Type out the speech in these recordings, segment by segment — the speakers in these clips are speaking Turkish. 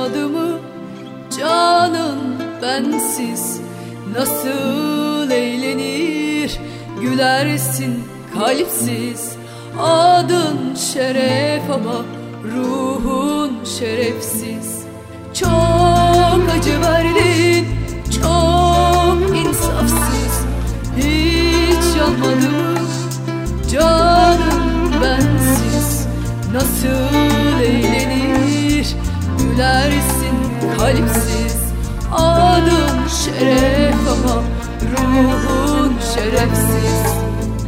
olmadı mı canın bensiz? Nasıl eğlenir gülersin kalpsiz? Adın şeref ama ruhun şerefsiz. Çok acı verdin, çok insafsız. Hiç yanmadı mı canım bensiz? Nasıl eğlenir gülersin kalpsiz? Adın şeref ama ruhun şerefsiz.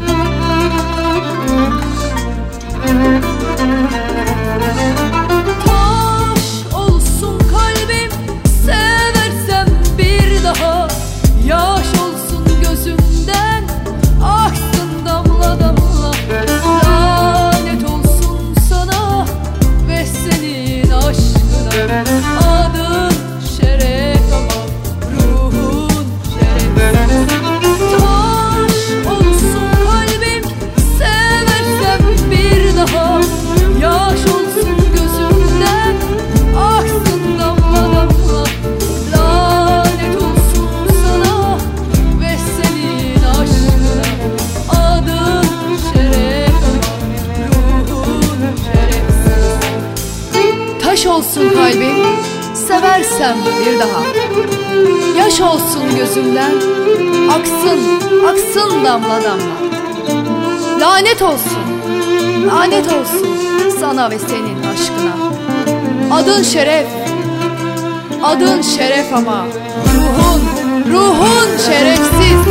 Taş olsun kalbim seversem bir daha, yaş olsun gözümden aksın damla damla. Lanet olsun sana ve senin aşkına. Adın şeref ama ruhun şerefsiz. Taş olsun kalbim seversem bir daha, yaş olsun gözümden aksın damla damla. Lanet olsun sana ve senin aşkına. Adın şeref ama ruhun şerefsiz. Taş olsun kalbim seversem bir daha, yaş olsun gözümden aksın, aksın damla damla. Lanet olsun, lanet olsun sana ve senin aşkına. Adın şeref, adın şeref ama ruhun, ruhun şerefsiz.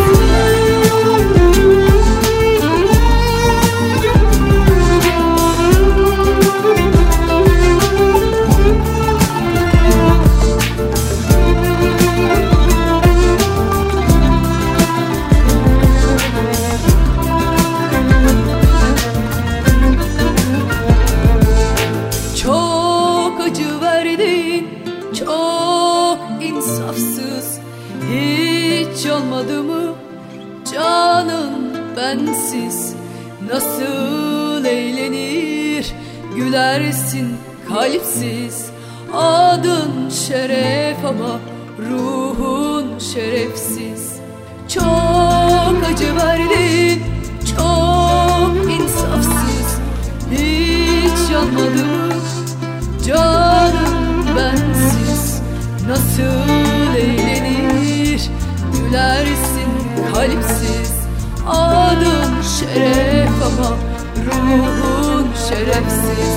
Çok acı verdin, çok insafsız. Hiç olmadı mı canın bensiz? Nasıl eğlenir gülersin kalpsiz? Adın şeref ama ruhun şerefsiz. Çok acı verdin, çok insafsız. Hiç yanmadı mı canım bensiz? Nasıl eğlenir gülersin kalpsiz? Adın şeref ama ruhun şerefsiz.